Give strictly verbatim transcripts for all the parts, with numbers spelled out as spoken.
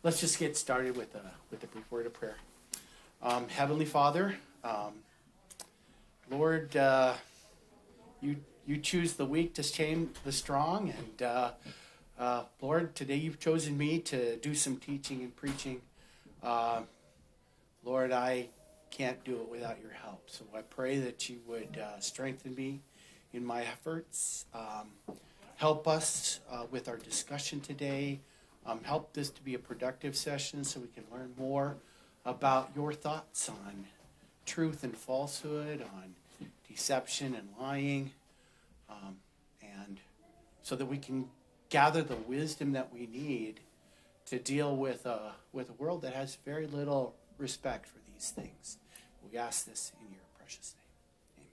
Let's just get started with a, with a brief word of prayer. Um, Heavenly Father, um, Lord, uh, you you choose the weak to shame the strong, and uh, uh, Lord, today you've chosen me to do some teaching and preaching. Uh, Lord, I can't do it without your help, so I pray that you would uh, strengthen me in my efforts. Um, help us uh, with our discussion today. Um, help this to be a productive session so we can learn more about your thoughts on truth and falsehood, on deception and lying, um, and so that we can gather the wisdom that we need to deal with a, with a world that has very little respect for these things. We ask this in your precious name.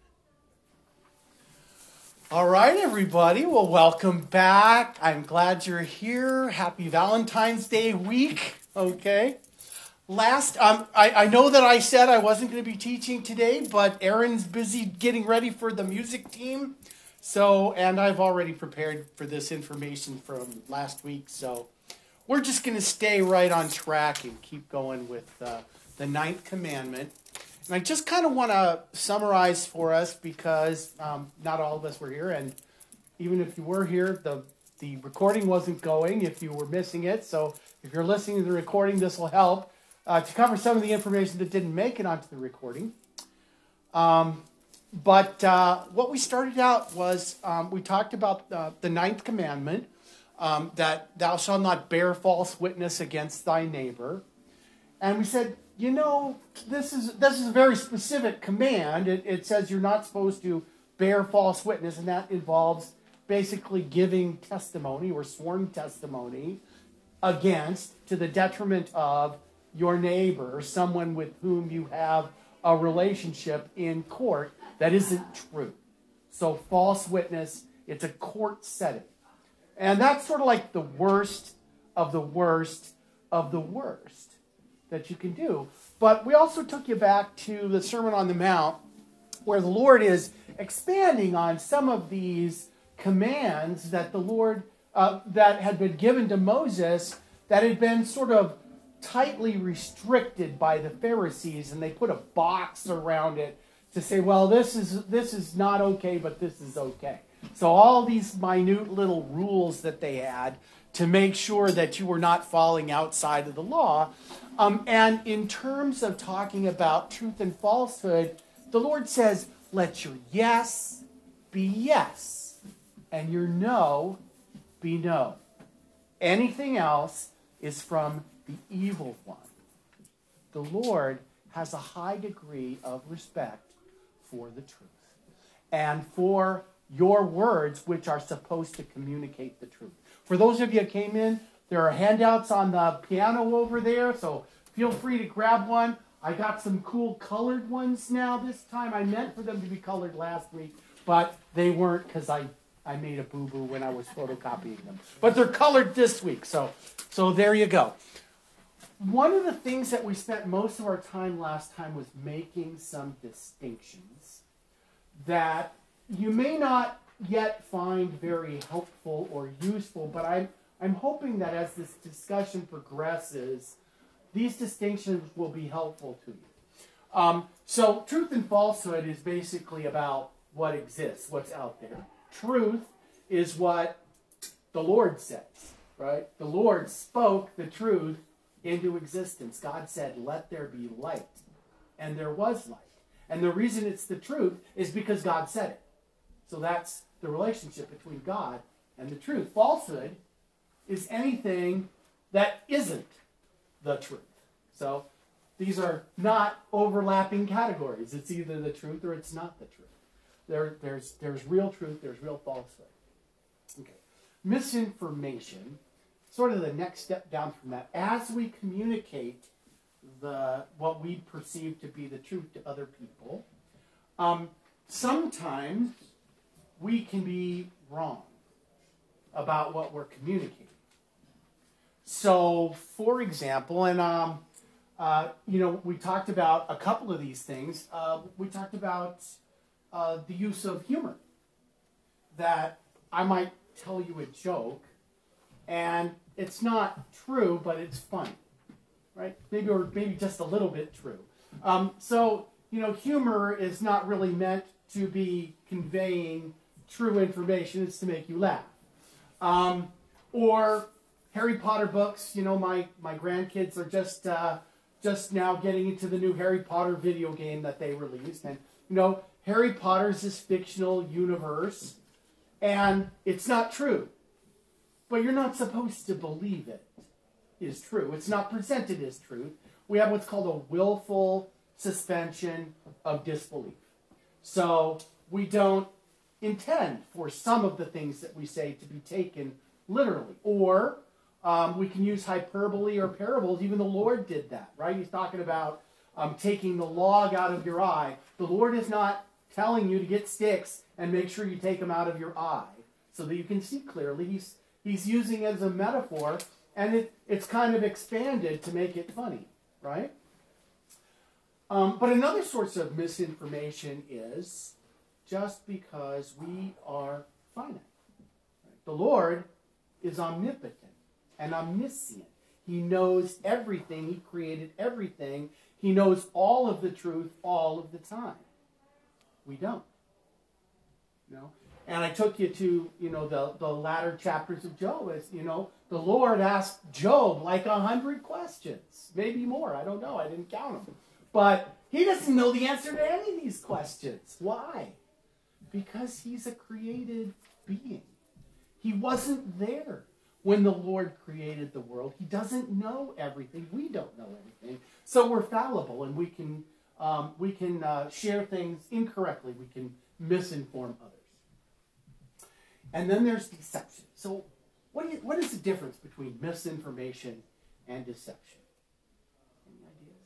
Amen. All right, everybody. Well, welcome back. I'm glad you're here. Happy Valentine's Day week. Okay. Last, um, I, I know that I said I wasn't going to be teaching today, but Aaron's busy getting ready for the music team. So, and I've already prepared for this information from last week. So we're just going to stay right on track and keep going with uh, the ninth commandment. And I just kind of want to summarize for us because um, not all of us were here. And even if you were here, the, the recording wasn't going if you were missing it. So if you're listening to the recording, this will help uh, to cover some of the information that didn't make it onto the recording. Um, but uh, what we started out was um, we talked about uh, the ninth commandment, um, that thou shalt not bear false witness against thy neighbor. And we said, you know, this is this is a very specific command. It, it says you're not supposed to bear false witness, and that involves basically giving testimony or sworn testimony against, to the detriment of your neighbor, someone with whom you have a relationship in court that isn't true. So false witness, it's a court setting. And that's sort of like the worst of the worst of the worst that you can do. But we also took you back to the Sermon on the Mount, where the Lord is expanding on some of these commands that the Lord, uh, that had been given to Moses, that had been sort of tightly restricted by the Pharisees, and they put a box around it to say, well, this is this is not okay, but this is okay. So all these minute little rules that they had to make sure that you were not falling outside of the law. Um, and in terms of talking about truth and falsehood, the Lord says, let your yes be yes, and your no be no. Anything else is from the evil one. The Lord has a high degree of respect for the truth and for your words, which are supposed to communicate the truth. For those of you who came in, there are handouts on the piano over there, so feel free to grab one. I got some cool colored ones now this time. I meant for them to be colored last week, but they weren't because I, I made a boo-boo when I was photocopying them. But they're colored this week, so, so there you go. One of the things that we spent most of our time last time was making some distinctions that you may not yet find very helpful or useful, but I'm, I'm hoping that as this discussion progresses, these distinctions will be helpful to you. Um, so truth and falsehood is basically about what exists, what's out there. Truth is what the Lord says, right? The Lord spoke the truth into existence. God said, let there be light. And there was light. And the reason it's the truth is because God said it. So that's the relationship between God and the truth. Falsehood is anything that isn't the truth. So these are not overlapping categories. It's either the truth or it's not the truth. There, there's, there's real truth, there's real falsehood. Okay. Misinformation, sort of the next step down from that. As we communicate the what we perceive to be the truth to other people, um, sometimes we can be wrong about what we're communicating. So, for example, and um, uh, you know, we talked about a couple of these things. Uh, we talked about uh, the use of humor. That I might tell you a joke, and it's not true, but it's funny, right? Maybe or maybe just a little bit true. Um, so you know, humor is not really meant to be conveying true information. It's to make you laugh. Um, or Harry Potter books. You know, my my grandkids are just uh, just now getting into the new Harry Potter video game that they released, and you know, Harry Potter's this fictional universe, and it's not true. But you're not supposed to believe it is true. It's not presented as truth. We have what's called a willful suspension of disbelief. So we don't intend for some of the things that we say to be taken literally. Or um, we can use hyperbole or parables. Even the Lord did that, right? He's talking about um, taking the log out of your eye. The Lord is not telling you to get sticks and make sure you take them out of your eye so that you can see clearly. He's He's using it as a metaphor, and it, it's kind of expanded to make it funny, right? Um, but another source of misinformation is just because we are finite. The Lord is omnipotent and omniscient. He knows everything. He created everything. He knows all of the truth all of the time. We don't. You know? And I took you to, you know, the, the latter chapters of Job. As, you know, the Lord asked Job like a hundred questions. Maybe more. I don't know. I didn't count them. But he doesn't know the answer to any of these questions. Why? Because he's a created being. He wasn't there when the Lord created the world. He doesn't know everything. We don't know everything. So we're fallible, and we can, um, we can uh, share things incorrectly. We can misinform others. And then there's deception. So what is, what is the difference between misinformation and deception? Any ideas?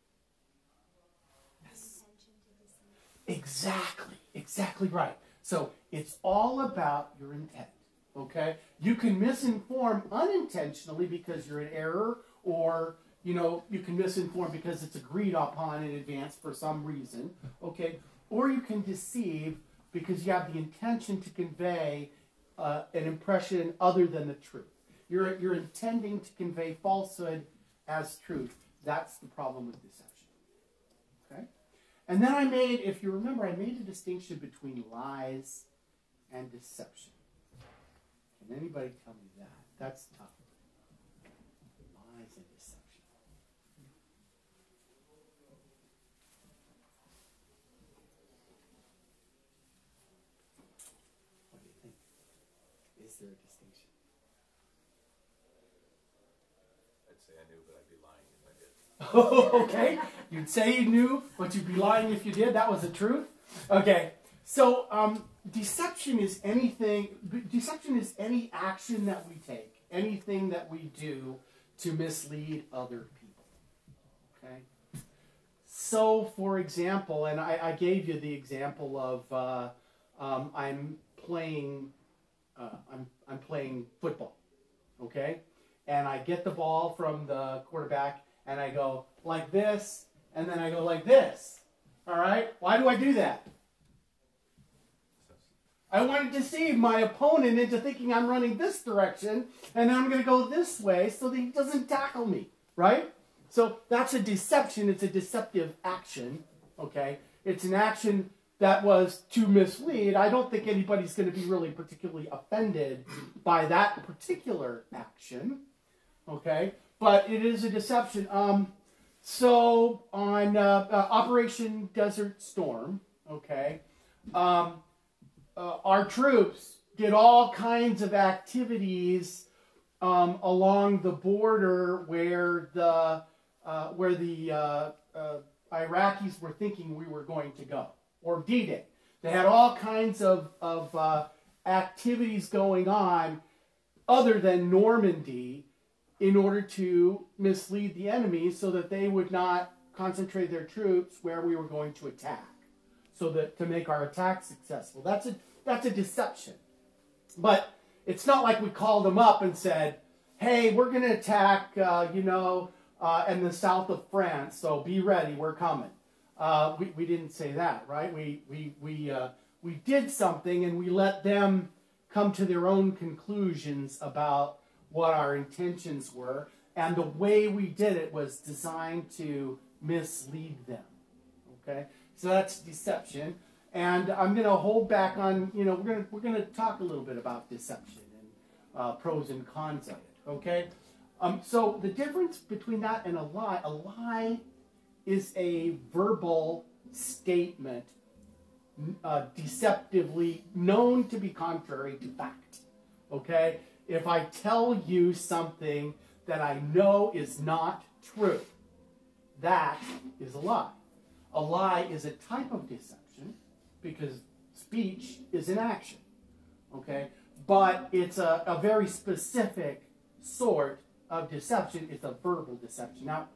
Yes. Exactly. Exactly right. So it's all about your intent. Okay? You can misinform unintentionally because you're in error, or, you know, you can misinform because it's agreed upon in advance for some reason. Okay? Or you can deceive because you have the intention to convey uh, an impression other than the truth. You're, you're intending to convey falsehood as truth. That's the problem with deception. Okay? And then I made, if you remember, I made a distinction between lies and deception. Can anybody tell me that? That's tough. Lies and deception. What do you think? Is there a distinction? I'd say I knew, but I'd be lying if I did. Oh, okay. You'd say you knew, but you'd be lying if you did. That was the truth. Okay. So, um, deception is anything, deception is any action that we take, anything that we do to mislead other people. Okay? So, for example, and I, I gave you the example of uh, um, I'm playing, uh, I'm I'm playing football. Okay, and I get the ball from the quarterback, and I go like this, and then I go like this. All right? Why do I do that? I want to deceive my opponent into thinking I'm running this direction, and then I'm going to go this way so that he doesn't tackle me, right? So that's a deception. It's a deceptive action, okay? It's an action that was to mislead. I don't think anybody's going to be really particularly offended by that particular action, okay? But it is a deception. Um, so on uh, uh, Operation Desert Storm, okay, um, Uh, our troops did all kinds of activities um, along the border where the uh, where the uh, uh, Iraqis were thinking we were going to go, or D-Day. They had all kinds of, of uh, activities going on other than Normandy in order to mislead the enemy so that they would not concentrate their troops where we were going to attack, so that to make our attack successful. That's a that's a deception. But it's not like we called them up and said, "Hey, we're going to attack, uh, you know, uh, in the south of France. So be ready, we're coming." Uh, we we didn't say that, right? We we we uh, we did something, and we let them come to their own conclusions about what our intentions were, and the way we did it was designed to mislead them. Okay, so that's deception, and I'm going to hold back on, you know, we're going to we're going to talk a little bit about deception and uh, pros and cons of it. Okay, um, so the difference between that and a lie, a lie is a verbal statement, uh, deceptively known to be contrary to fact. Okay, if I tell you something that I know is not true, that is a lie. A lie is a type of deception because speech is an action, okay? But it's a, a very specific sort of deception. It's a verbal deception. Now,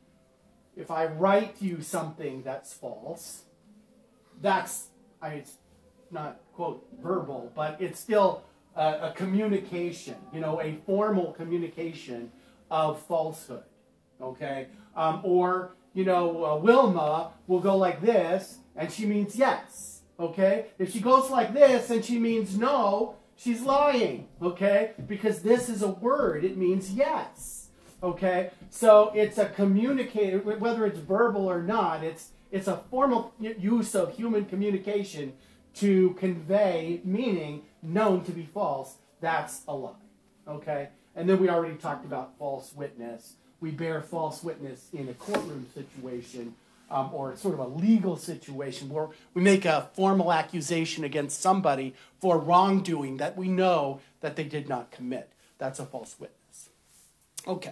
if I write you something that's false, that's, I mean, it's not, quote, verbal, but it's still a, a communication, you know, a formal communication of falsehood, okay? Um, or, you know, uh, Wilma will go like this, and she means yes, okay? If she goes like this and she means no, she's lying, okay? Because this is a word. It means yes, okay? So it's a communicator, whether it's verbal or not, it's, it's a formal use of human communication to convey meaning known to be false. That's a lie, okay? And then we already talked about false witness. We bear false witness in a courtroom situation um, or sort of a legal situation where we make a formal accusation against somebody for wrongdoing that we know that they did not commit. That's a false witness. Okay.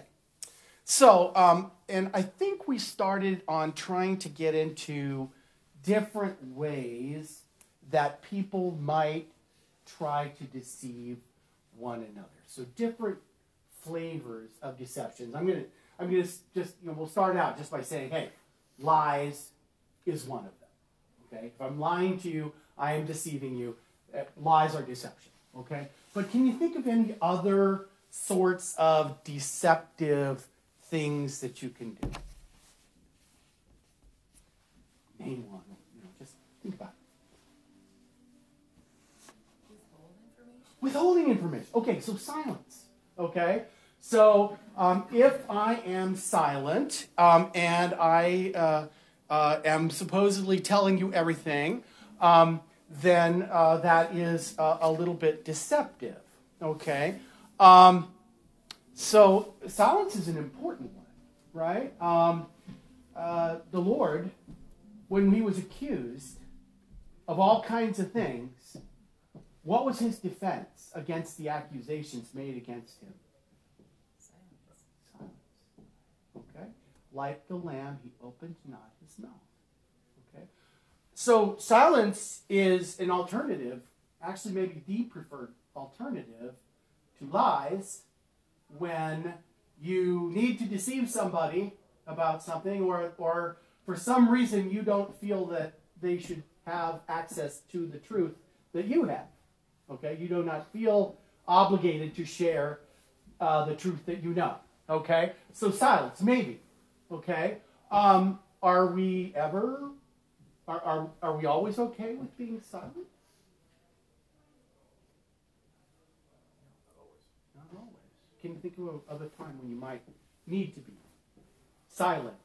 So, um, and I think we started on trying to get into different ways that people might try to deceive one another. So different flavors of deceptions. I'm gonna, I'm gonna just, you know, we'll start out just by saying, hey, lies is one of them. Okay, if I'm lying to you, I am deceiving you. Uh, lies are deception. Okay, but can you think of any other sorts of deceptive things that you can do? Name one. You know, just think about it. Withholding information. Okay, so silence. Okay. So um, if I am silent um, and I uh, uh, am supposedly telling you everything, um, then uh, that is uh, a little bit deceptive. Okay, um, so silence is an important one, right? Um, uh, the Lord, when he was accused of all kinds of things, what was his defense against the accusations made against him? Okay? Like the lamb, he opened not his mouth. Okay? So silence is an alternative, actually maybe the preferred alternative to lies when you need to deceive somebody about something or, or for some reason you don't feel that they should have access to the truth that you have. Okay? You do not feel obligated to share uh, the truth that you know. Okay? So silence, maybe. Okay? Um, are we ever, are, are, are we always okay with being silent? Not always. Can you think of a, of a time when you might need to be silent?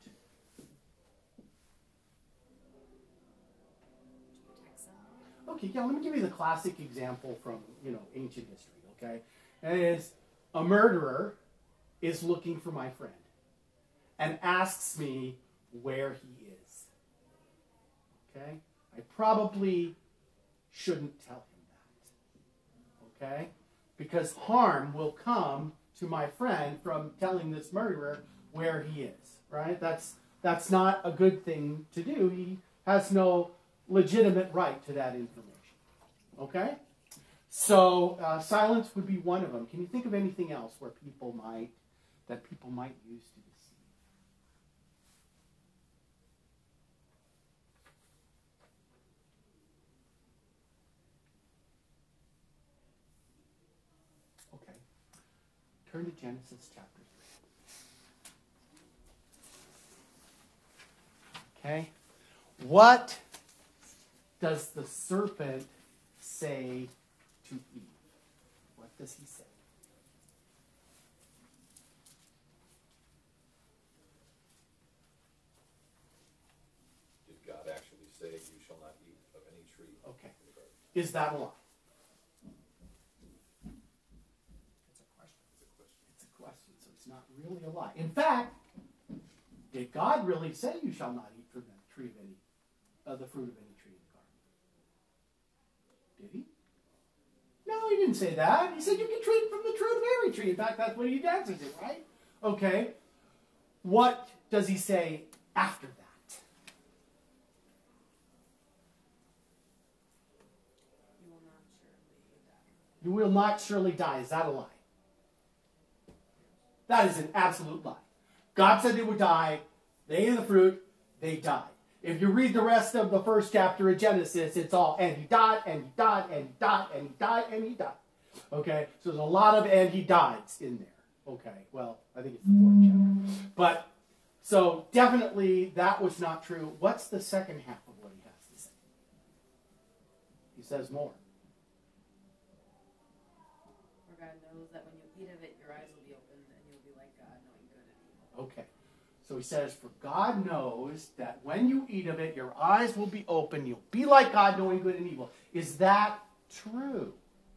Okay, yeah, let me give you the classic example from, you know, ancient history, okay? And it is a murderer is looking for my friend and asks me where he is. Okay? I probably shouldn't tell him that. Okay? Because harm will come to my friend from telling this murderer where he is. Right? That's that's not a good thing to do. He has no legitimate right to that information. Okay? So uh, silence would be one of them. Can you think of anything else where people might that people might use to deceive? Okay. Turn to Genesis chapter three. Okay. What does the serpent say to Eve? What does he say? shall not eat of any tree Okay. in the garden. Is that a lie? It's a question. It's a question. It's a question, so it's not really a lie. In fact, did God really say you shall not eat from the tree of any, of the fruit of any tree in the garden? Did he? No, he didn't say that. He said you can drink from the fruit of every tree. In fact, that's what he answers it, right? Okay. What does he say after that? You will not surely die. You will not surely die. Is that a lie? That is an absolute lie. God said they would die. They ate of the fruit. They died. If you read the rest of the first chapter of Genesis, it's all, and he died, and he died, and he died, and he died, and he died. Okay? So there's a lot of and he dies in there. Okay? Well, I think it's the fourth chapter. But, so definitely that was not true. What's the second half of what he has to say? He says more. For God knows that when you eat of it, your eyes will be opened, and you'll be like God, knowing good and evil. Okay. So he says, for God knows that when you eat of it, your eyes will be open. You'll be like God, knowing good and evil. Is that true?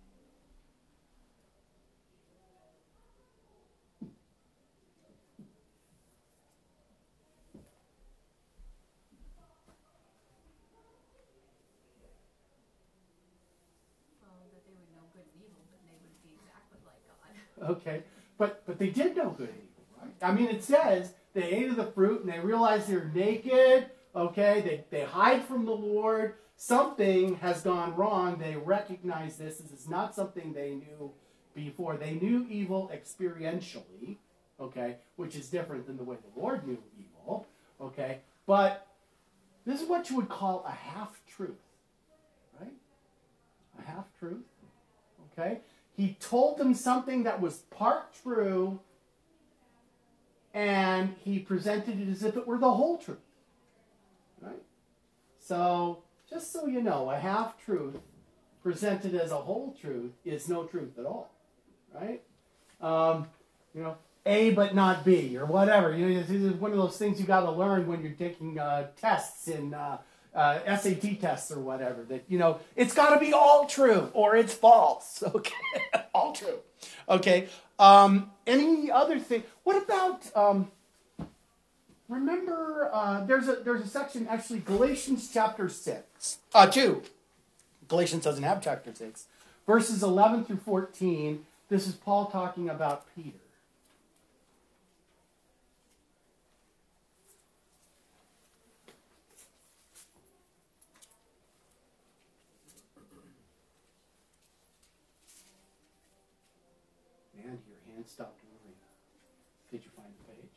Well, that they would know good and evil, but they would be exactly like God. Okay. But but they did know good and evil, right? I mean, it says they ate of the fruit and they realized they're naked. Okay. They, they hide from the Lord. Something has gone wrong. They recognize this. This is not something they knew before. They knew evil experientially, okay, which is different than the way the Lord knew evil, okay. But this is what you would call a half-truth, right? A half-truth, okay. He told them something that was part true, and he presented it as if it were the whole truth, right? So, just so you know, a half-truth presented as a whole truth is no truth at all, right? Um, you know, A but not B, or whatever. You know, this is one of those things you got to learn when you're taking uh, tests in uh, uh, S A T tests or whatever. That, you know, it's got to be all true or it's false. Okay, all true. Okay. Um, any other thing? What about? Um, remember, uh, there's a there's a section actually, Galatians chapter six, uh, two. Galatians doesn't have chapter six, verses eleven through fourteen. This is Paul talking about Peter. And your hand stopped moving. Did you find the page?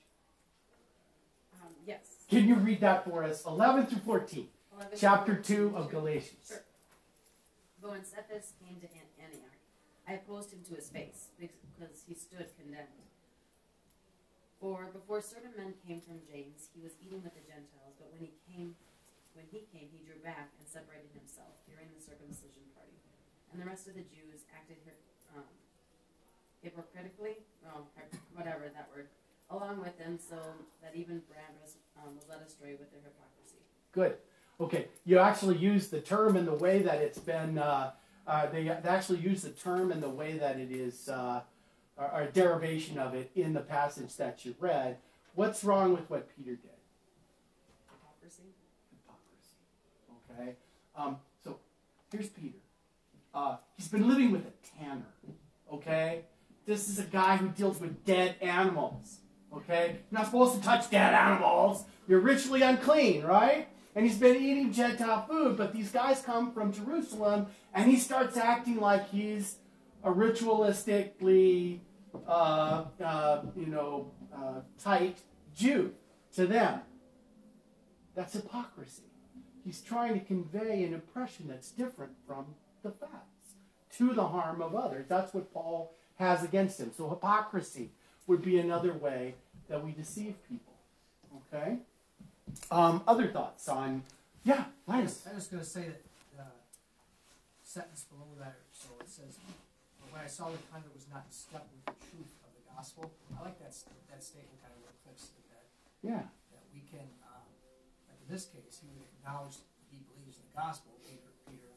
Um, yes. Can you read that for us? eleven through fourteen. eleven Chapter two of Galatians. Sure. But when Cephas came to Antioch, I opposed him to his face, because he stood condemned. For before certain men came from James, he was eating with the Gentiles, but when he came, when he came, he drew back and separated himself, fearing the circumcision party. And the rest of the Jews acted um, hypocritically, oh, whatever that word, along with them, so that even Barnabas um, was led astray with their hypocrisy. Good. Okay, you actually use the term in the way that it's been, uh, uh, they, they actually use the term in the way that it is, uh, or, or a derivation of it in the passage that you read. What's wrong with what Peter did? Hypocrisy. Hypocrisy. Okay? Um, so, here's Peter. Uh, he's been living with a tanner. Okay? This is a guy who deals with dead animals. Okay? You're not supposed to touch dead animals. You're ritually unclean, right? And he's been eating Gentile food, but these guys come from Jerusalem, and he starts acting like he's a ritualistically, uh, uh, you know, uh, tight Jew to them. That's hypocrisy. He's trying to convey an impression that's different from the facts, to the harm of others. That's what Paul has against him. So hypocrisy would be another way that we deceive people. Okay? Um, other thoughts on, yeah, Linus. I was going to say that the sentence below that, so it says, "But when I saw the conduct was not in step with the truth of the gospel." I like that that statement, kind of eclipses that. Yeah. That we can, um, like in this case, he would acknowledge that he believes in the the gospel, Peter, Peter,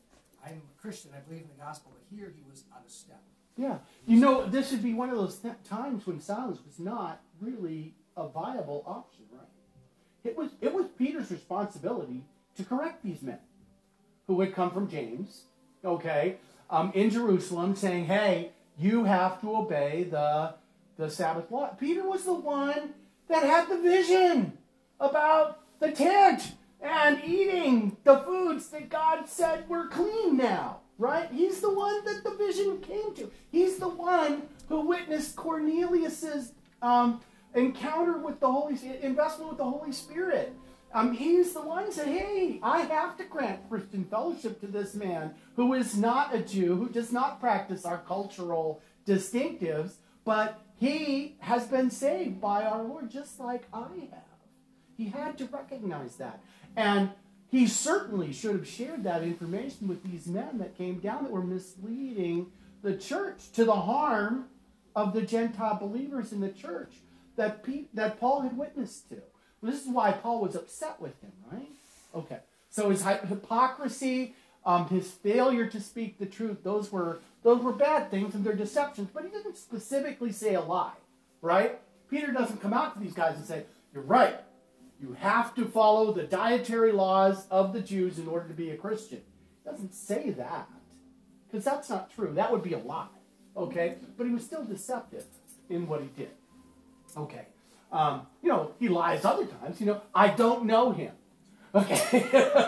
I, I'm a Christian, I believe in the gospel, but here he was out of step. Yeah. You know, this would be one of those th- times when silence was not really a viable option, right? It was, it was Peter's responsibility to correct these men who had come from James, okay, um, in Jerusalem, saying, hey, you have to obey the, the Sabbath law. Peter was the one that had the vision about the tent and eating the foods that God said were clean now, right? He's the one that the vision came to. He's the one who witnessed Cornelius's um, encounter with the Holy investment with the Holy Spirit. Um, he's the one who said, hey, I have to grant Christian fellowship to this man who is not a Jew, who does not practice our cultural distinctives, but he has been saved by our Lord just like I have. He had to recognize that. And he certainly should have shared that information with these men that came down that were misleading the church to the harm of the Gentile believers in the church that, Pete, that Paul had witnessed to. Well, this is why Paul was upset with him, right? Okay. So his hypocrisy, um, his failure to speak the truth, those were those were bad things and they're deceptions. But he didn't specifically say a lie, right? Peter doesn't come out to these guys and say, you're right. You have to follow the dietary laws of the Jews in order to be a Christian. He doesn't say that, because that's not true. That would be a lie, okay? But he was still deceptive in what he did. Okay. Um, you know, he lies other times. You know, I don't know him. Okay.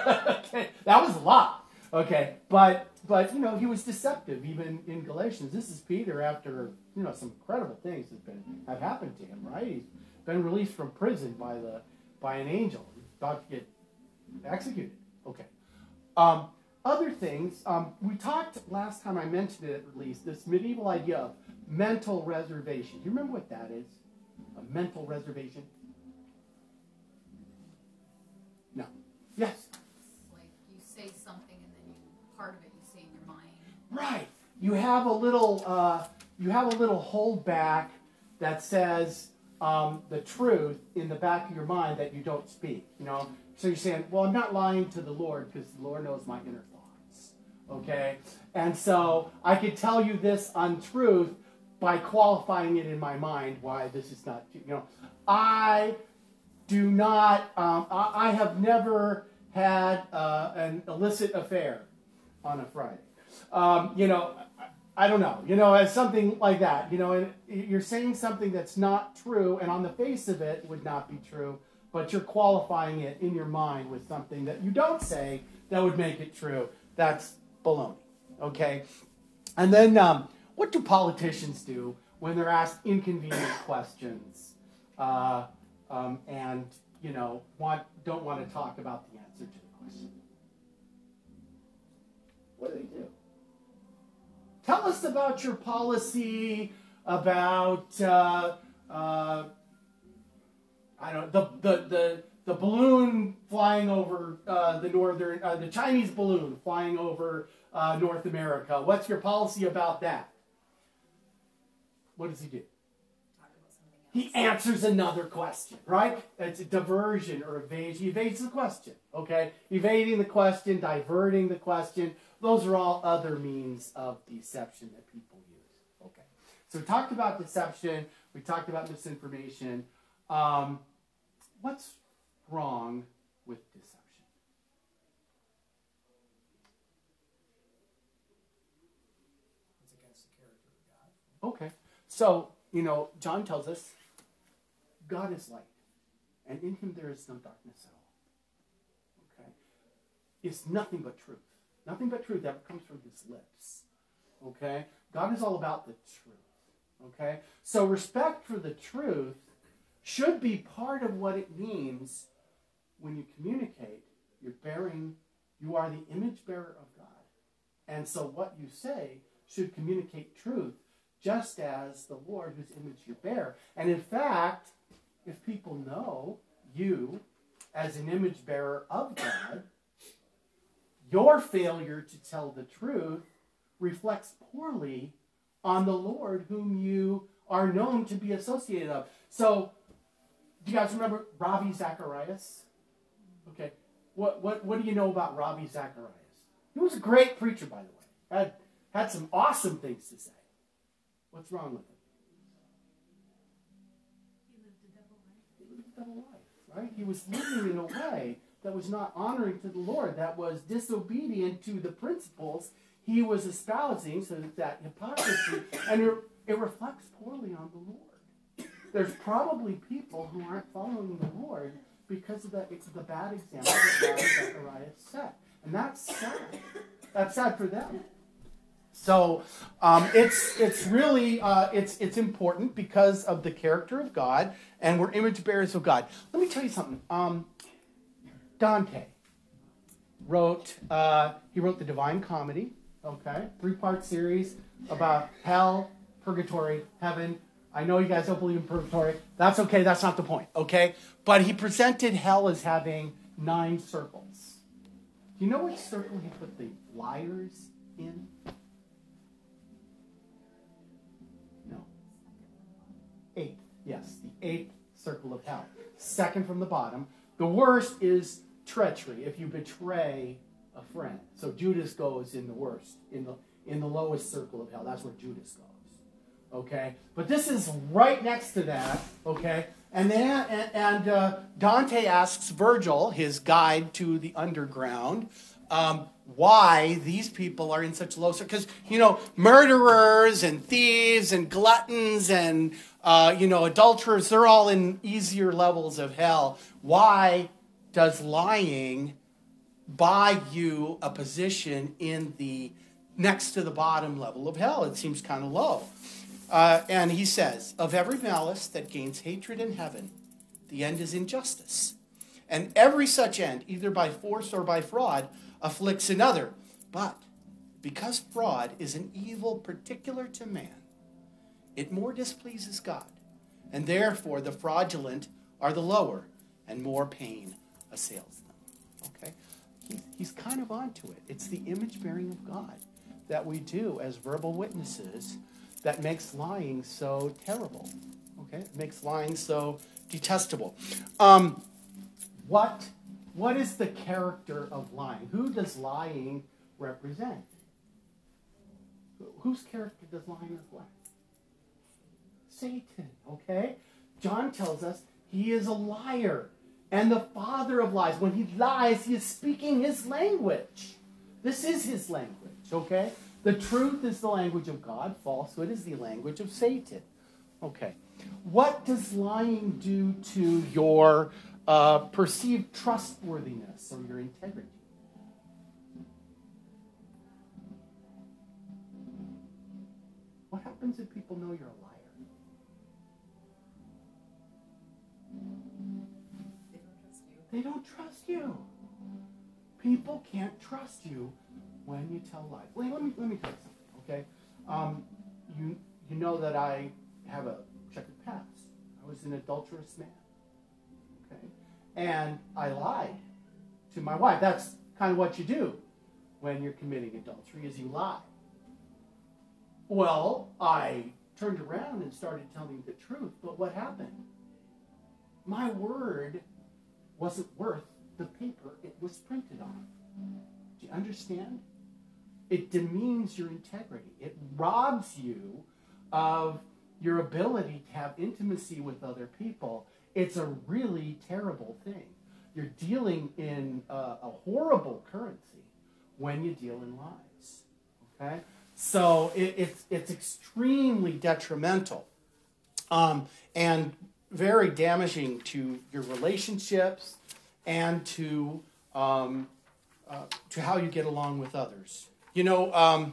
Okay. That was a lie. Okay. But, but, you know, he was deceptive even in Galatians. This is Peter after, you know, some incredible things have been, have happened to him, right? He's been released from prison by the, by an angel. He's about to get executed. Okay. Um, other things, um, we talked last time I mentioned it at least, this medieval idea of mental reservation. Do you remember what that is? A mental reservation? No. Yes? Like you say something and then you, part of it you say in your mind. Right. You have a little, uh, you have a little holdback that says um, the truth in the back of your mind that you don't speak. You know, so you're saying, "Well, I'm not lying to the Lord because the Lord knows my inner thoughts." Okay, and so I could tell you this untruth by qualifying it in my mind why this is not, you know, I do not, um, I, I have never had uh, an illicit affair on a Friday. Um, you know, I, I don't know, you know, as something like that, you know, and you're saying something that's not true, and on the face of it would not be true, but you're qualifying it in your mind with something that you don't say that would make it true. That's baloney, okay? And then, um, what do politicians do when they're asked inconvenient questions uh, um, and, you know, want, don't want to talk about the answer to the question? What do they do? Tell us about your policy about, uh, uh, I don't know, the, the, the, the balloon flying over uh, the northern, uh, the Chinese balloon flying over uh, North America. What's your policy about that? What does he do? Talk about something else. He answers another question, right? It's a diversion or evasion. He evades the question, okay? Evading the question, diverting the question. Those are all other means of deception that people use. Okay. So we talked about deception. We talked about misinformation. Um, what's wrong with deception? It's against the character of God. Okay. So, you know, John tells us God is light, and in him there is no darkness at all. Okay? It's nothing but truth. Nothing but truth ever comes from his lips. Okay? God is all about the truth. Okay? So respect for the truth should be part of what it means when you communicate. You're bearing, you are the image bearer of God. And so what you say should communicate truth, just as the Lord whose image you bear. And in fact, if people know you as an image bearer of God, your failure to tell the truth reflects poorly on the Lord whom you are known to be associated of. So, do you guys remember Ravi Zacharias? Okay. What, what, what do you know about Ravi Zacharias? He was a great preacher, by the way. Had, had some awesome things to say. What's wrong with him? He lived a double life. He lived a double life, right? He was living in a way that was not honoring to the Lord, that was disobedient to the principles he was espousing, so that, that hypocrisy, and it, it reflects poorly on the Lord. There's probably people who aren't following the Lord because of the, it's the bad example that Ravi Zacharias set. And that's sad. That's sad for them. So um, it's it's really uh, it's it's important because of the character of God, and we're image bearers of God. Let me tell you something. Um, Dante wrote uh, he wrote the Divine Comedy. Okay, three-part series about hell, purgatory, heaven. I know you guys don't believe in purgatory. That's okay. That's not the point. Okay, but he presented hell as having nine circles. Do you know which circle he put the liars in? No. Eighth. Yes, the eighth circle of hell. Second from the bottom. The worst is treachery, if you betray a friend. So Judas goes in the worst, in the in the lowest circle of hell. That's where Judas goes. Okay? But this is right next to that, okay? And then and, and uh, Dante asks Virgil, his guide to the underground, um, why these people are in such low circles. Because, you know, murderers and thieves and gluttons and, uh, you know, adulterers, they're all in easier levels of hell. Why does lying buy you a position in the next to the bottom level of hell? It seems kind of low. Uh, and he says, of every malice that gains hatred in heaven, the end is injustice. And every such end, either by force or by fraud, afflicts another. But because fraud is an evil particular to man, it more displeases God. And therefore the fraudulent are the lower, and more pain assails them. Okay? He, he's kind of onto it. It's the image bearing of God that we do as verbal witnesses that makes lying so terrible. Okay? It makes lying so detestable. Um, what, what is the character of lying? Who does lying represent? Whose character does lying reflect? Satan, okay? John tells us he is a liar and the father of lies. When he lies, he is speaking his language. This is his language, okay? The truth is the language of God. Falsehood is the language of Satan. Okay. What does lying do to your uh, perceived trustworthiness or your integrity? What happens if people know you're a liar? They don't trust you. People can't trust you when you tell lies. Wait, let me let me tell you something, okay? Um, you you know that I have a checkered past. I was an adulterous man, okay? And I lied to my wife. That's kind of what you do when you're committing adultery, is you lie. Well, I turned around and started telling the truth, but what happened? My word wasn't worth the paper it was printed on. Do you understand? It demeans your integrity. It robs you of your ability to have intimacy with other people. It's a really terrible thing. You're dealing in a, a horrible currency when you deal in lies. Okay? So it, it's, it's extremely detrimental um, and very damaging to your relationships and to um, uh, to how you get along with others. You know, um,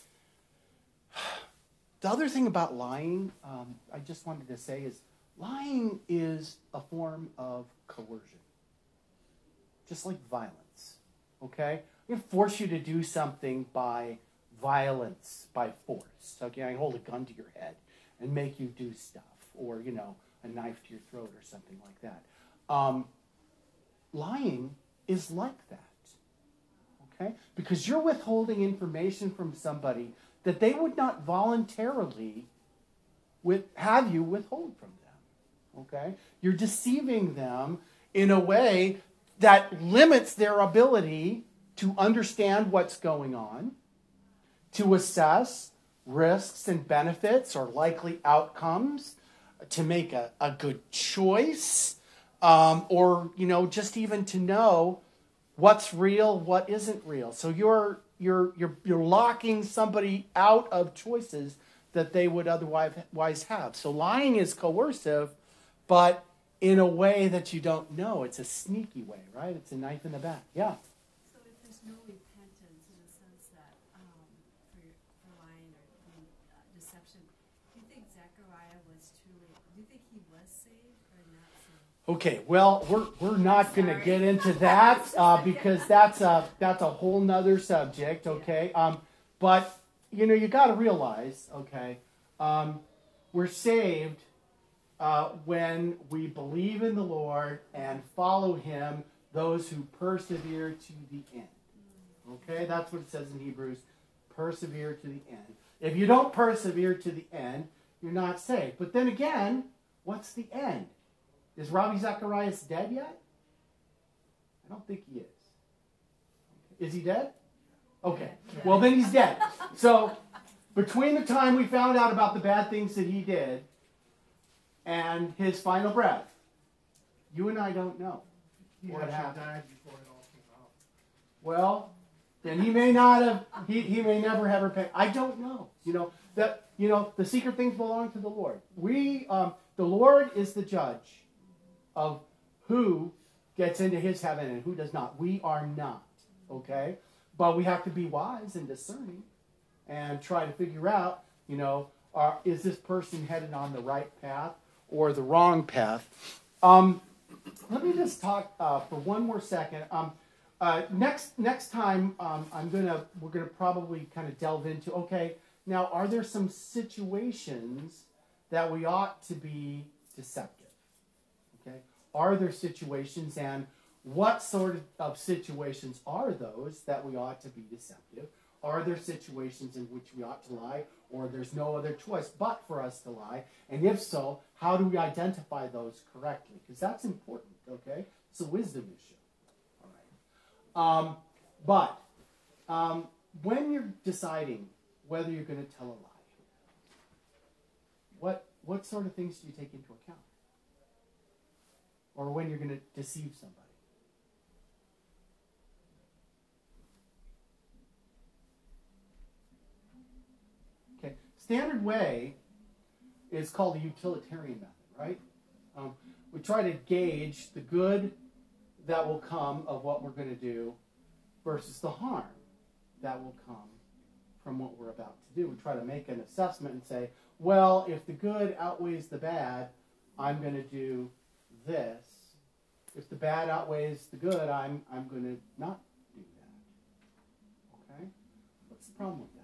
the other thing about lying, um, I just wanted to say, is lying is a form of coercion, just like violence. Okay, I'm going to force you to do something by violence, by force. Okay, I hold a gun to your head and make you do stuff, or you know, a knife to your throat or something like that. Um, lying is like that. Okay? Because you're withholding information from somebody that they would not voluntarily with, have you withhold from them. Okay? You're deceiving them in a way that limits their ability to understand what's going on, to assess risks and benefits or likely outcomes, to make a, a good choice, um, or, you know, just even to know what's real, what isn't real. So you're you're you're you're locking somebody out of choices that they would otherwise have. So lying is coercive, but in a way that you don't know. It's a sneaky way, right? It's a knife in the back. Yeah. So if there's no repentance in the sense that um, for, for lying or being, uh, deception, do you think Zechariah was truly, do you think he was saved or not saved? Okay, well, we're we're not going to Sorry. get into that uh, because that's a that's a whole nother subject. Okay, um, but you know you got to realize, okay, um, we're saved uh, when we believe in the Lord and follow Him. Those who persevere to the end. Okay, that's what it says in Hebrews. Persevere to the end. If you don't persevere to the end, you're not saved. But then again, what's the end? Is Ravi Zacharias dead yet? I don't think he is. Is he dead? Okay. Well, then he's dead. So, between the time we found out about the bad things that he did and his final breath, you and I don't know He what actually happened. died before it all came out. Well, then he may not have, he, he may never have repented. I don't know. You know, that, you know, the secret things belong to the Lord. We, um, the Lord is the judge of who gets into his heaven and who does not. We are not, okay? But we have to be wise and discerning and try to figure out, you know, are, is this person headed on the right path or the wrong path? Um, let me just talk uh, for one more second. Um, uh, next next time, um, I'm gonna we're gonna probably kind of delve into. Okay, now are there some situations that we ought to be deceptive? Okay, are there situations, and what sort of, of situations are those that we ought to be deceptive? Are there situations in which we ought to lie, or there's no other choice but for us to lie? And if so, how do we identify those correctly? Because that's important, okay? It's a wisdom issue. All right. Um, but um, when you're deciding whether you're going to tell a lie, what what sort of things do you take into account? Or when you're going to deceive somebody? Okay, standard way is called the utilitarian method, right? Um, we try to gauge the good that will come of what we're going to do versus the harm that will come from what we're about to do. We try to make an assessment and say, well, if the good outweighs the bad, I'm going to do this. If the bad outweighs the good, I'm I'm going to not do that. Okay? What's the problem with that?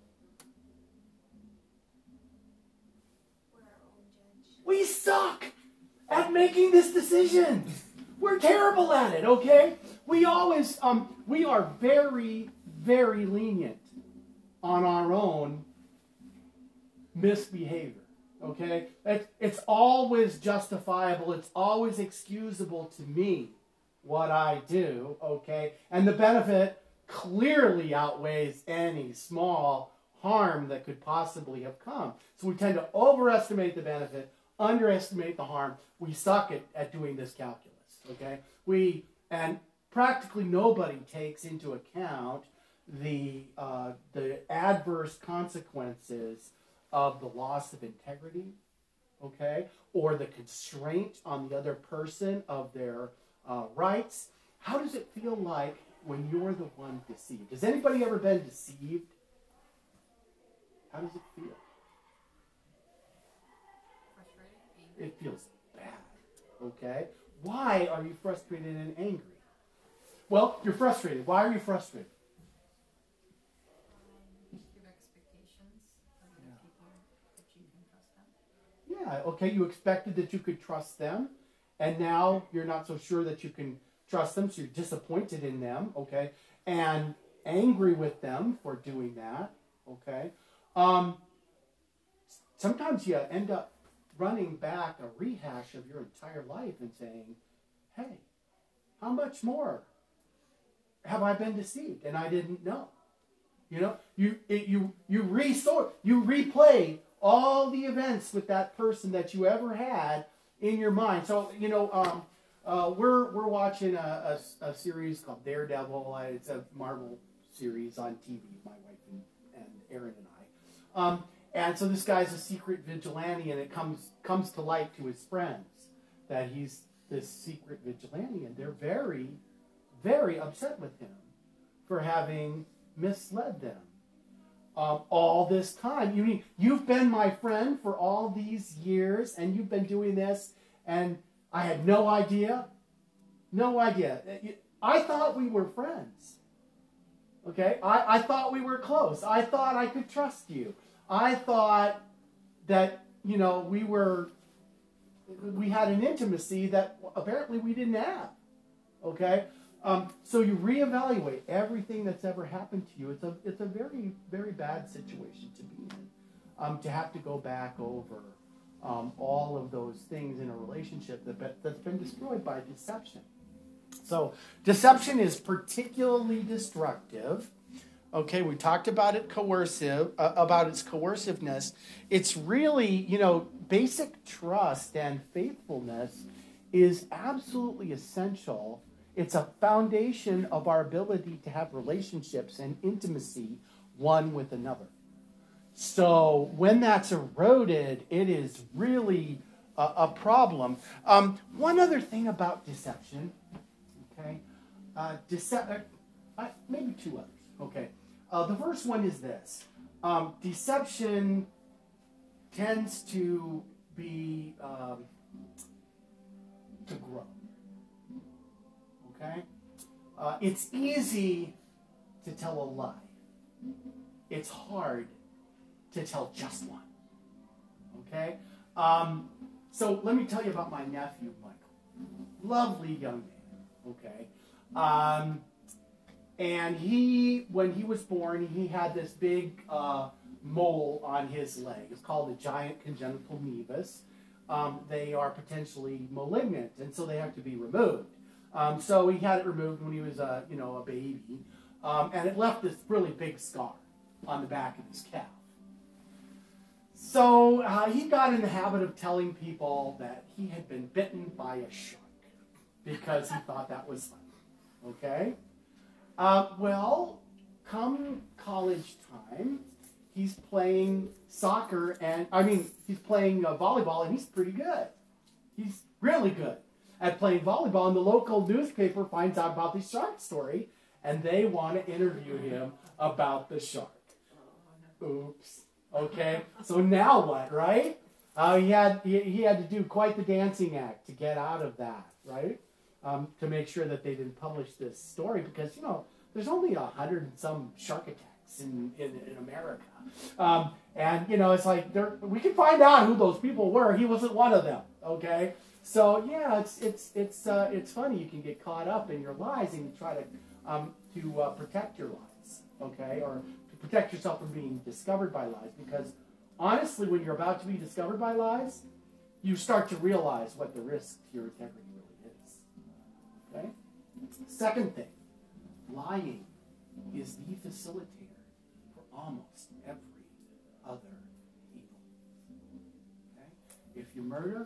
We suck at making this decision. We're terrible at it, okay? We always, um, we are very, very lenient on our own misbehavior, okay? It's, it's always justifiable. It's always excusable to me what I do, okay? And the benefit clearly outweighs any small harm that could possibly have come. So we tend to overestimate the benefit, underestimate the harm. We suck at, at doing this calculus, okay? We, and practically nobody takes into account the, uh, the adverse consequences of the loss of integrity, okay? Or the constraint on the other person of their uh, rights. How does it feel like when you're the one deceived? Has anybody ever been deceived? How does it feel? It feels bad, okay? Why are you frustrated and angry? Well, you're frustrated. Why are you frustrated? Um, your expectations of the people that you can trust them. Yeah, okay, you expected that you could trust them, and now you're not so sure that you can trust them, so you're disappointed in them, okay, and angry with them for doing that, okay? Um, sometimes you end up running back a rehash of your entire life and saying, hey, how much more have I been deceived and I didn't know? You know, you it, you you restore, you replay all the events with that person that you ever had in your mind. So you know, um, uh, we're we're watching a, a, a series called Daredevil. It's a Marvel series on T V. My wife and, and Aaron and I. Um, and so this guy's a secret vigilante, and it comes comes to light to his friends that he's this secret vigilante, and they're very, very upset with him for having misled them um, all this time. You mean you've been my friend for all these years, and you've been doing this, and I had no idea, no idea. I thought we were friends. Okay, I, I thought we were close. I thought I could trust you. I thought that you know we were, we had an intimacy that apparently we didn't have. Okay. Um, so you reevaluate everything that's ever happened to you. It's a it's a very, very bad situation to be in. Um, to have to go back over um, all of those things in a relationship that, that's been destroyed by deception. So deception is particularly destructive. Okay, we talked about it coercive, uh, about its coerciveness. It's really, you know, basic trust and faithfulness is absolutely essential. It's a foundation of our ability to have relationships and intimacy one with another. So when that's eroded, it is really a, a problem. Um, one other thing about deception, okay, uh, dece- uh, maybe two others, okay. Uh, the first one is this. Um, deception tends to be, um, to grow. Okay? Uh, it's easy to tell a lie. It's hard to tell just one. Okay? Um, so let me tell you about my nephew, Michael. Lovely young man. Okay? Um, and he, when he was born, he had this big uh, mole on his leg. It's called a giant congenital nevus. Um, they are potentially malignant, and so they have to be removed. Um, so he had it removed when he was, uh, you know, a baby, um, and it left this really big scar on the back of his calf. So uh, he got in the habit of telling people that he had been bitten by a shark because he thought that was fun. Okay? Uh, well, come college time, he's playing soccer, and I mean, he's playing uh, volleyball, and he's pretty good. He's really good at playing volleyball, and the local newspaper finds out about this shark story, and they want to interview him about the shark. Oops. Okay. So now what, right? Uh, he had he, he had to do quite the dancing act to get out of that, right? Um, to make sure that they didn't publish this story, because you know there's only a hundred and some shark attacks in in, in America, um, and you know it's like there we can find out who those people were. He wasn't one of them. Okay. So yeah, it's it's it's uh, it's funny. You can get caught up in your lies and you try to um, to uh, protect your lies, okay, or to protect yourself from being discovered by lies. Because honestly, when you're about to be discovered by lies, you start to realize what the risk to your integrity really is. Okay. Second thing, lying is the facilitator for almost every other evil. Okay. If you murder,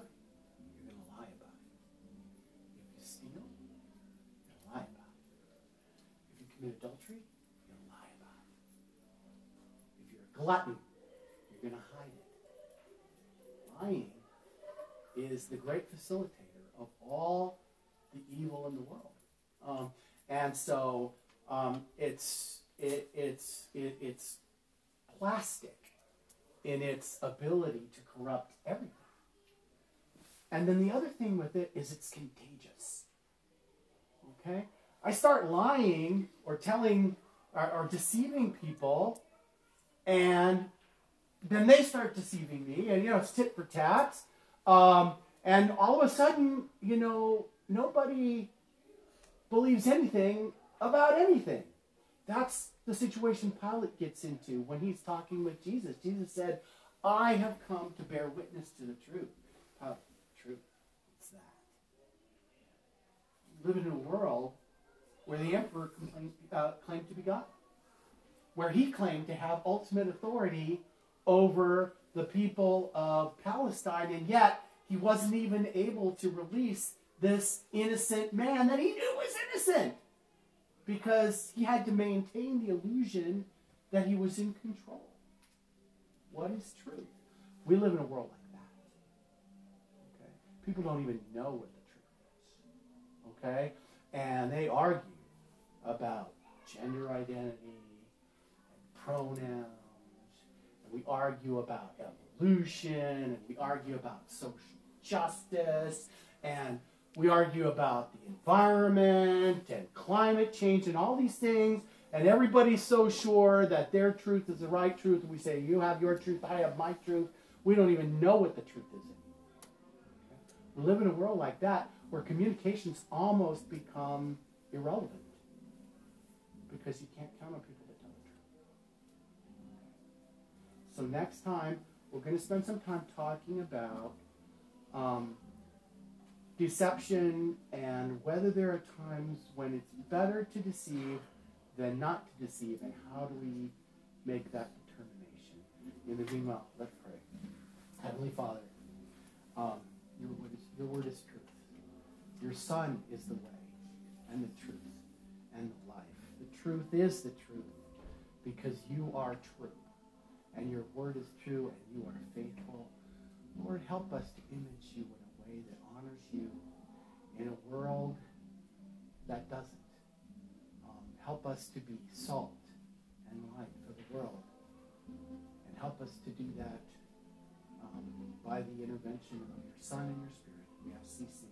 adultery, you're going to lie about it. If you're a glutton, you're going to hide it. Lying is the great facilitator of all the evil in the world. Um, and so um, it's it, it's it, it's plastic in its ability to corrupt everything. And then the other thing with it is it's contagious. Okay? I start lying or telling or, or deceiving people, and then they start deceiving me, and you know it's tit for tat. Um, and all of a sudden, you know, nobody believes anything about anything. That's the situation Pilate gets into when he's talking with Jesus. Jesus said, "I have come to bear witness to the truth." Pilate, truth. What's that? living in a world where the emperor complained, uh, claimed to be God, where he claimed to have ultimate authority over the people of Palestine, and yet he wasn't even able to release this innocent man that he knew was innocent because he had to maintain the illusion that he was in control. What is truth? We live in a world like that. Okay? People don't even know what the truth is. Okay? And they argue about gender identity and pronouns, and we argue about evolution, and we argue about social justice, and we argue about the environment and climate change and all these things, and everybody's so sure that their truth is the right truth, and we say, you have your truth, I have my truth. We don't even know what the truth is anymore. Okay? We live in a world like that where communications almost become irrelevant because you can't count on people to tell the truth. So next time, we're going to spend some time talking about um, deception and whether there are times when it's better to deceive than not to deceive, and how do we make that determination. In the meanwhile, let's pray. Heavenly Father, um, your, word is, your word is truth. Your Son is the way and the truth and the life. The truth is the truth because you are true, and your word is true, and you are faithful. Lord, help us to image you in a way that honors you in a world that doesn't. Um, help us to be salt and light for the world, and help us to do that um, by the intervention of your Son and your Spirit. We ask these things